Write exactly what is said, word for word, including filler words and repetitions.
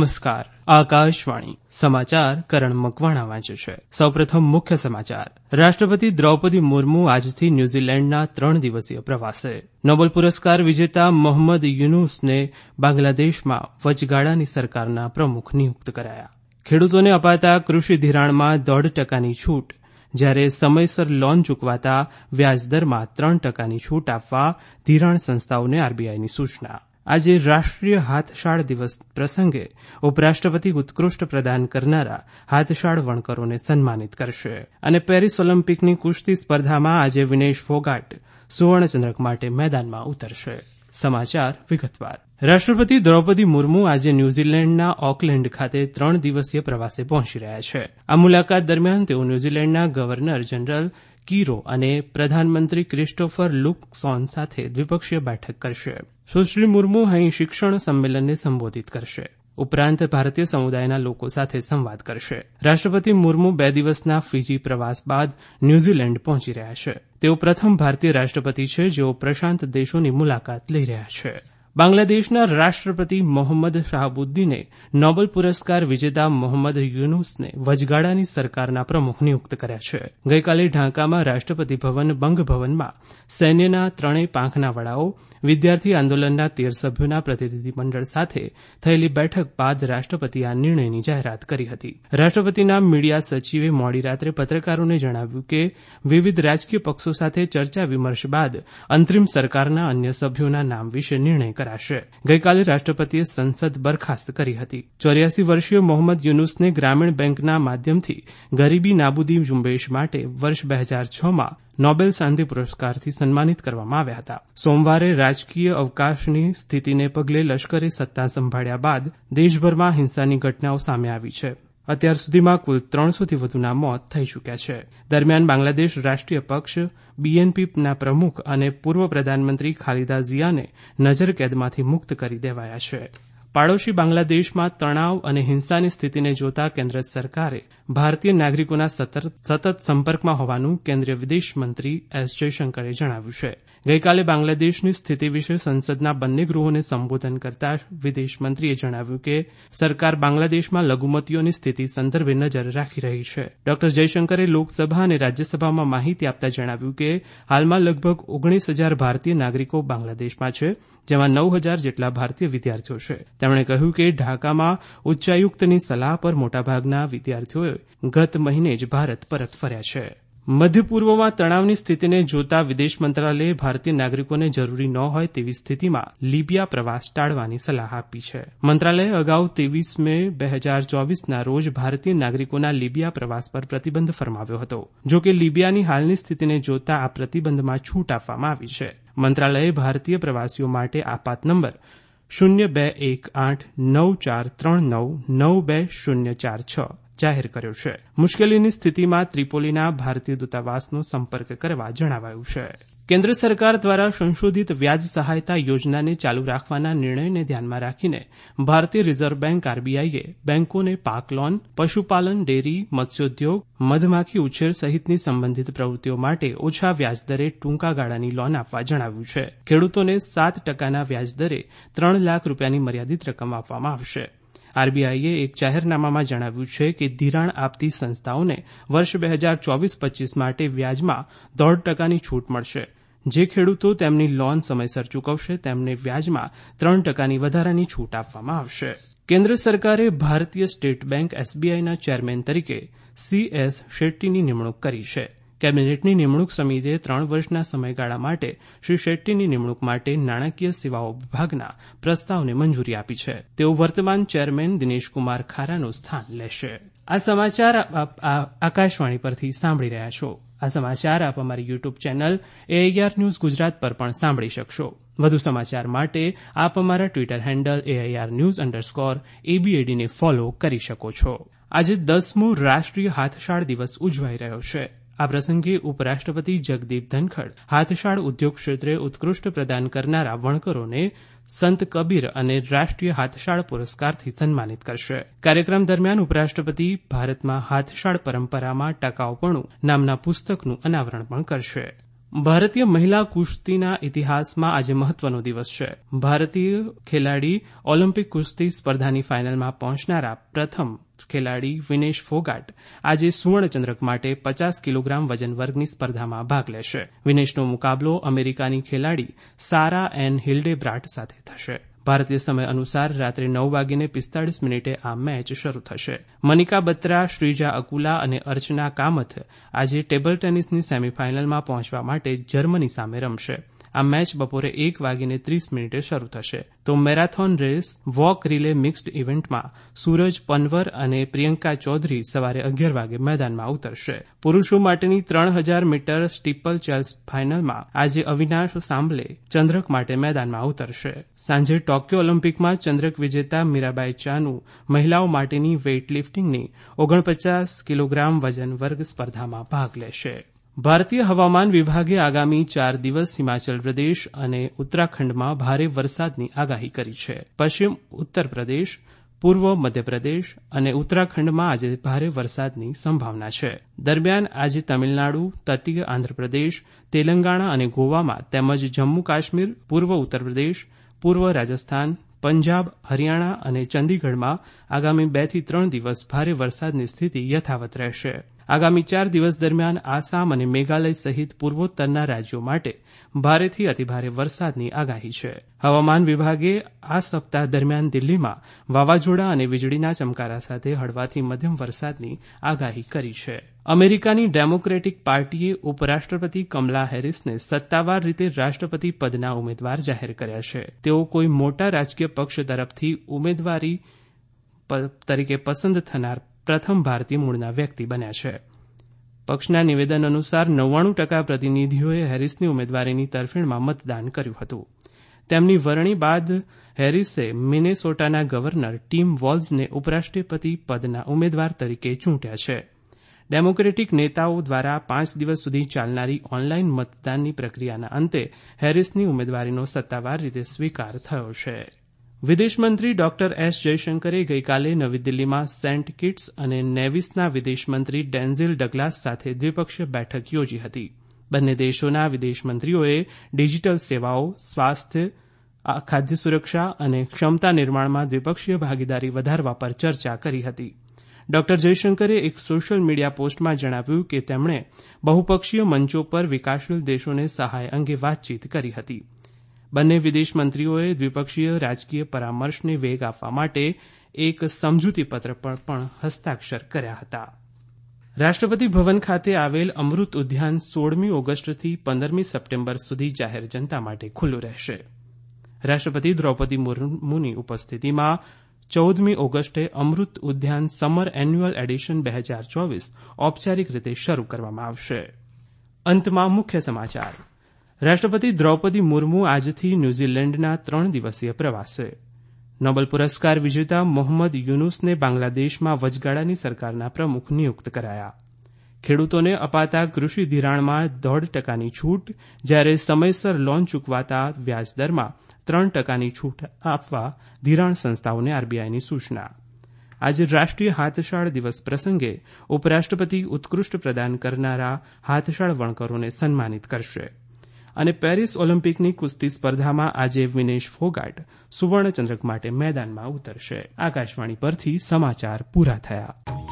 નમસ્કાર. આકાશવાણી સમાચાર કરણ મકવાણા વાંચે છે. સૌપ્રથમ મુખ્ય સમાચાર. રાષ્ટ્રપતિ દ્રૌપદી મુર્મુ આજથી ન્યૂઝીલેન્ડના ત્રણ દિવસીય પ્રવાસે. નોબેલ પુરસ્કાર વિજેતા મોહમ્મદ યુનુસને બાંગ્લાદેશમાં વચગાળાની સરકારના પ્રમુખ નિયુક્ત કરાયા. ખેડૂતોને અપાતા કૃષિ ધિરાણમાં દોઢ ટકાની છૂટ, જ્યારે સમયસર લોન ચૂકવાતા વ્યાજદરમાં ત્રણ ટકાની છૂટ આપવા ધિરાણ સંસ્થાઓને આરબીઆઈની સૂચના. આજે રાષ્ટ્રીય હાથશાળ દિવસ પ્રસંગે ઉપરાષ્ટ્રપતિ ઉત્કૃષ્ટ પ્રદાન કરનારા હાથશાળ વણકરોને સન્માનિત કરશે. અને પેરિસ ઓલિમ્પિકની કુસ્તી સ્પર્ધામાં આજે વિનેશ ફોગાટ સુવર્ણચંદ્રક માટે મેદાનમાં ઉતરશે. સમાચાર વિગતવાર. રાષ્ટ્રપતિ દ્રૌપદી મુર્મુ આજે ન્યૂઝીલેન્ડના ઓકલેન્ડ ખાતે ત્રણ દિવસીય પ્રવાસે પહોંચી રહ્યા છે. આ મુલાકાત દરમિયાન તેઓ ન્યૂઝીલેન્ડના ગવર્નર જનરલ કીરો અને પ્રધાનમંત્રી ક્રિસ્ટોફર લુકસોન સાથે દ્વિપક્ષીય બેઠક કરશે. સુશ્રી મુર્મુ અહીં શિક્ષણ સંમેલનને સંબોધિત કરશે. ઉપરાંત ભારતીય સમુદાયના લોકો સાથે સંવાદ કરશે. રાષ્ટ્રપતિ મુર્મુ બે દિવસના ફિજી પ્રવાસ બાદ ન્યૂઝીલેન્ડ પહોંચી રહ્યા છે. તેઓ પ્રથમ ભારતીય રાષ્ટ્રપતિ છે જેઓ પ્રશાંત દેશોની મુલાકાત લઈ રહ્યા છે. બાંગ્લાદેશના રાષ્ટ્રપતિ મોહમ્મદ શાહબુદ્દીને નોબેલ પુરસ્કાર વિજેતા મોહમ્મદ યુનુસને વચગાળાની સરકારના પ્રમુખ નિયુક્ત કર્યા છે. ગઈકાલે ઢાકામાં રાષ્ટ્રપતિ ભવન બંગ ભવનમાં સૈન્યના ત્રણેય પાંખના વડાઓ, વિદ્યાર્થી આંદોલનના તેર સભ્યોના પ્રતિનિધિમંડળ સાથે થયેલી બેઠક બાદ રાષ્ટ્રપતિએ આ નિર્ણયની જાહેરાત કરી હતી. રાષ્ટ્રપતિના મીડિયા સચિવે મોડી રાત્રે પત્રકારોને જણાવ્યું કે વિવિધ રાજકીય પક્ષો સાથે ચર્ચા વિમર્શ બાદ અંતરિમ સરકારના અન્ય સભ્યોના નામ વિશે નિર્ણય કરાશે. ગઈકાલે રાષ્ટ્રપતિએ સંસદ બરખાસ્ત કરી હતી. ચોર્યાસી વર્ષીય મોહમ્મદ યુનુસને ગ્રામીણ બેંકના માધ્યમથી ગરીબી નાબૂદી ઝુંબેશ માટે વર્ષ બે હજાર છમાં નોબેલ શાંતિ પુરસ્કારથી સન્માનિત કરવામાં આવ્યા હતા. સોમવારે રાજકીય અવકાશની સ્થિતિને પગલે લશ્કરે સત્તા સંભાળ્યા બાદ દેશભરમાં હિંસાની ઘટનાઓ સામે આવી છે. અત્યાર સુધીમાં કુલ ત્રણસોથી વધુના મોત થઈ ચૂક્યા છે. દરમિયાન બાંગ્લાદેશ રાષ્ટ્રીય પક્ષ બીએનપીના પ્રમુખ અને પૂર્વ પ્રધાનમંત્રી ખાલિદા ઝિયાને નજરકેદમાંથી મુક્ત કરી દેવાયા છે. પાડોશી બાંગ્લાદેશમાં તણાવ અને હિંસાની સ્થિતિને જોતા કેન્દ્ર સરકારે ભારતીય નાગરિકોના સતત સંપર્કમાં હોવાનું કેન્દ્રીય વિદેશ મંત્રી એસ જયશંકરે જણાવ્યું છે. ગઈકાલે બાંગ્લાદેશની સ્થિતિ વિશે સંસદના બંને ગૃહોને સંબોધન કરતા વિદેશ મંત્રીએ જણાવ્યું કે સરકાર બાંગ્લાદેશમાં લઘુમતીઓની સ્થિતિ સંદર્ભે નજર રાખી રહી છે. ડોક્ટર જયશંકરે લોકસભા અને રાજ્યસભામાં માહિતી આપતા જણાવ્યું કે હાલમાં લગભગ ઓગણીસ હજાર ભારતીય નાગરિકો બાંગ્લાદેશમાં છે, જેમાં નવ હજાર જેટલા ભારતીય વિદ્યાર્થીઓ છે. તેમણે કહ્યું કે ઢાકામાં ઉચ્ચાયુક્તની સલાહ પર મોટાભાગના વિદ્યાર્થીઓએ ગત મહિને જ ભારત પરત ફર્યા છે. મધ્ય પૂર્વમાં તણાવની સ્થિતિને જોતા વિદેશ મંત્રાલયે ભારતીય નાગરિકોને જરૂરી ન હોય તેવી સ્થિતિમાં લીબિયા પ્રવાસ ટાળવાની સલાહ આપી છે. મંત્રાલયે અગાઉ ત્રેવીસ મે બે હજાર ચોવીસના રોજ ભારતીય નાગરિકોના લીબિયા પ્રવાસ પર પ્રતિબંધ ફરમાવ્યો હતો. જો કે લીબિયાની હાલની સ્થિતિને જોતા આ પ્રતિબંધમાં છૂટ આપવામાં આવી છે. મંત્રાલયે ભારતીય પ્રવાસીઓ માટે આપાત નંબર શૂન્ય બે એક આઠ નવ ચાર ત્રણ નવ નવ બે શૂન્ય ચાર છ જાહેર કર્યો છે. મુશ્કેલીની સ્થિતિમાં ત્રિપોલીના ભારતીય દૂતાવાસનો સંપર્ક કરવા જણાવાયું છે. કેન્દ્ર સરકાર દ્વારા સંશોધિત વ્યાજ સહાયતા યોજનાને ચાલુ રાખવાના નિર્ણયને ધ્યાનમાં રાખીને ભારતીય રિઝર્વ બેંક આરબીઆઈએ બેંકોને પાક લોન, પશુપાલન, ડેરી, મત્સ્યોદ્યોગ, મધમાખી ઉછેર સહિતની સંબંધિત પ્રવૃત્તિઓ માટે ઓછા વ્યાજદરે ટૂંકા ગાળાની લોન આપવા જણાવ્યું છે. ખેડૂતોને સાત ટકાના વ્યાજદરે ત્રણ લાખ રૂપિયાની મર્યાદિત રકમ આપવામાં આવશે. આરબીઆઈએ એક જાહેરનામામાં જણાવ્યું છે કે ધિરાણ આપતી સંસ્થાઓને વર્ષ બે હજાર ચોવીસ પચીસ માટે વ્યાજમાં દોઢ ટકાની છૂટ મળશે. જે ખેડૂતો તેમની લોન સમયસર ચૂકવશે તેમને વ્યાજમાં ત્રણ ટકાની વધારાની છૂટ આપવામાં આવશે. કેન્દ્ર સરકારે ભારતીય સ્ટેટ બેંક એસબીઆઈના ચેરમેન તરીકે સી એસ શેટ્ટીની નિમણૂક કરી છે. કેબિનેટની નિમણૂક સમિતિએ ત્રણ વર્ષના સમયગાળા માટે શ્રી શેટ્ટીની નિમણૂક માટે નાણાકીય સેવાઓ વિભાગના પ્રસ્તાવને મંજૂરી આપી છે. તેઓ વર્તમાન ચેરમેન દિનેશકુમાર ખારાનું સ્થાન લેશે. આ સમાચાર આકાશવાણી પરથી સાંભળી રહ્યા છો. આ સમાચાર આપ અમારી YouTube channel AIR news Gujarat પર પણ સાંભળી શકશો. વધુ સમાચાર માટે આપ અમારા Twitter handle AIR news underscore એબીએડીને ફોલો કરી શકો છો. આજે દસમો રાષ્ટ્રીય હાથશાળ દિવસ ઉજવાઈ રહ્યો છે. આ પ્રસંગે ઉપરાષ્ટ્રપતિ જગદીપ ધનખડ હાથશાળ ઉદ્યોગ ક્ષેત્રે ઉત્કૃષ્ટ પ્રદાન કરનારા વણકરોને સંત કબીર અને રાષ્ટ્રીય હાથશાળ પુરસ્કારથી સન્માનિત કરશે. કાર્યક્રમ દરમિયાન ઉપરાષ્ટ્રપતિ ભારતમાં હાથશાળ પરંપરામાં ટકાઉપણું નામના પુસ્તકનું અનાવરણ પણ કરશે. ભારતીય મહિલા કુસ્તીના ઇતિહાસમાં આજે મહત્વનો દિવસ છે. ભારતીય ખેલાડી ઓલિમ્પિક કુસ્તી સ્પર્ધાની ફાઇનલમાં પહોંચનારા પ્રથમ ખેલાડી વિનેશ ફોગાટ આજે સુવર્ણચંદ્રક માટે પચાસ કિલોગ્રામ વજન વર્ગની સ્પર્ધામાં ભાગ લેશે. વિનેશનો મુકાબલો અમેરિકાની ખેલાડી સારા એન હિલ્ડેબ્રાટ સાથે થશે. ભારતીય સમય અનુસાર રાત્રે નવ વાગીને પિસ્તાળીસ મિનિટે આ મેચ શરૂ થશે. મનિકા બત્રા, શ્રીજા અકુલા અને અર્ચના કામથ આજે ટેબલ ટેનિસની સેમીફાઇનલમાં પહોંચવા માટે જર્મની સામે રમશે. આ મેચ બપોરે એક વાગીને ત્રીસ મિનિટે શરૂ થશે. તો marathon race walk relay mixed ઇવેન્ટમાં સૂરજ પનવર અને પ્રિયંકા ચૌધરી સવારે અગિયાર વાગે મેદાનમાં ઉતરશે. પુરૂષો માટેની ત્રણ હજાર મીટર સ્ટીપલ ચેસ ફાઇનલમાં આજે અવિનાશ સાંબલે ચંદ્રક માટે મેદાનમાં ઉતરશે. સાંજે ટોક્યો ઓલિમ્પિકમાં ચંદ્રક વિજેતા મીરાબાઈ ચાનુ મહિલાઓ માટેની વેઇટ લિફ્ટિંગની ઓગણપચાસ કિલોગ્રામ વજન વર્ગ સ્પર્ધામાં ભાગ લેશે. ભારતીય હવામાન વિભાગે આગામી ચાર દિવસ હિમાચલ પ્રદેશ અને ઉત્તરાખંડમાં ભારે વરસાદની આગાહી કરી છે. પશ્ચિમ ઉત્તર પ્રદેશ, પૂર્વ મધ્યપ્રદેશ અને ઉત્તરાખંડમાં આજે ભારે વરસાદની સંભાવના છે. દરમિયાન આજે તમિલનાડુ, તટીય આંધ્રપ્રદેશ, તેલંગાણા અને ગોવામાં તેમજ જમ્મુ કાશ્મીર, પૂર્વ ઉત્તર પ્રદેશ, પૂર્વ રાજસ્થાન, પંજાબ, હરિયાણા અને ચંદીગઢમાં આગામી બે થી ત્રણ દિવસ ભારે વરસાદની સ્થિતિ યથાવત રહેશે. આગામી ચાર દિવસ દરમિયાન આસામ અને મેઘાલય સહિત પૂર્વોત્તરના રાજ્યો માટે ભારેથી અતિભારે વરસાદની આગાહી છે. હવામાન વિભાગે આ સપ્તાહ દરમિયાન દિલ્હીમાં વાવાઝોડા અને વીજળીના ચમકારા સાથે હળવાથી મધ્યમ વરસાદની આગાહી કરી છે. અમેરિકાની ડેમોક્રેટિક પાર્ટીએ ઉપરાષ્ટ્રપતિ કમલા હેરિસને સત્તાવાર રીતે રાષ્ટ્રપતિ પદના ઉમેદવાર જાહેર કર્યા છે. તેઓ કોઈ મોટા રાજકીય પક્ષ તરફથી ઉમેદવારી તરીકે પસંદ થનાર પ્રથમ ભારતીય મૂળના વ્યક્તિ બન્યા છે. પક્ષના નિવેદન અનુસાર નવ્વાણું ટકા પ્રતિનિધિઓએ હેરિસની ઉમેદવારીની તરફેણમાં મતદાન કર્યું હતું. તેમની વરણી બાદ હેરિસે મિનેસોટાના ગવર્નર ટીમ વોલ્ઝને ઉપરાષ્ટ્રપતિ પદના ઉમેદવાર તરીકે ચૂંટ્યા છે. ડેમોક્રેટિક નેતાઓ દ્વારા પાંચ દિવસ સુધી ચાલનારી ઓનલાઇન મતદાનની પ્રક્રિયાના અંતે હેરિસની ઉમેદવારીનો સત્તાવાર રીતે સ્વીકાર થયો છે. વિદેશમંત્રી ડોક્ટર એસ જયશંકરે ગઈકાલે નવી દિલ્હીમાં સેન્ટ કિટ્સ અને નેવિસના વિદેશમંત્રી ડેન્ઝિલ ડગલાસ સાથે દ્વિપક્ષીય બેઠક યોજી હતી. બંને દેશોના વિદેશમંત્રીઓએ ડિજીટલ સેવાઓ, સ્વાસ્થ્ય, ખાદ્ય સુરક્ષા અને ક્ષમતા નિર્માણમાં દ્વિપક્ષીય ભાગીદારી વધારવા પર ચર્ચા કરી હતી. ડોક્ટર જયશંકરે એક સોશિયલ મીડિયા પોસ્ટમાં જણાવ્યું કે તેમણે બહુપક્ષીય મંચો પર વિકાસશીલ દેશોને સહાય અંગે વાતચીત કરી હતી. બંને વિદેશમંત્રીઓએ દ્વિપક્ષીય રાજકીય પરામર્શને વેગ આપવા માટે એક સમજૂતીપત્ર પર પણ હસ્તાક્ષર કર્યા હતા. રાષ્ટ્રપતિ ભવન ખાતે આવેલ અમૃત ઉદ્યાન સોળમી ઓગસ્ટથી પંદરમી સપ્ટેમ્બર સુધી જાહેર જનતા માટે ખુલ્લું રહેશે. રાષ્ટ્રપતિ દ્રૌપદી મુર્મુની ઉપસ્થિતિમાં ચૌદમી ઓગસ્ટે અમૃત ઉદ્યાન સમર એન્યુઅલ એડિશન બે હજાર ચોવીસ ઔપચારિક રીતે શરૂ કરવામાં આવશે. અંતમાં મુખ્ય સમાચાર. રાષ્ટ્રપતિ દ્રૌપદી મુર્મુ આજથી ન્યૂઝીલેન્ડના ત્રણ દિવસીય પ્રવાસે. નોબેલ પુરસ્કાર વિજેતા મોહમ્મદ યુનુસને બાંગ્લાદેશમાં વચગાળાની સરકારના પ્રમુખ નિયુક્ત કરાયા. ખેડૂતોને અપાતા કૃષિ ધિરાણમાં દોઢ ટકાની છૂટ, જ્યારે સમયસર લોન ચૂકવાતા વ્યાજદરમાં ત્રણ ટકાની છૂટ આપવા ધિરાણ સંસ્થાઓને આરબીઆઈની સૂચના. આજે રાષ્ટ્રીય હાથશાળ દિવસ પ્રસંગે ઉપરાષ્ટ્રપતિ ઉત્કૃષ્ટ પ્રદાન કરનારા હાથશાળ વણકરોને સન્માનિત કરશે. અને પેરિસ ઓલિમ્પિકની કુસ્તી સ્પર્ધામાં આજે વિનેશ ફોગાટ સુવર્ણચંદ્રક માટે મેદાનમાં ઉતરશે. આકાશવાણી પરથી સમાચાર પૂરા થયા.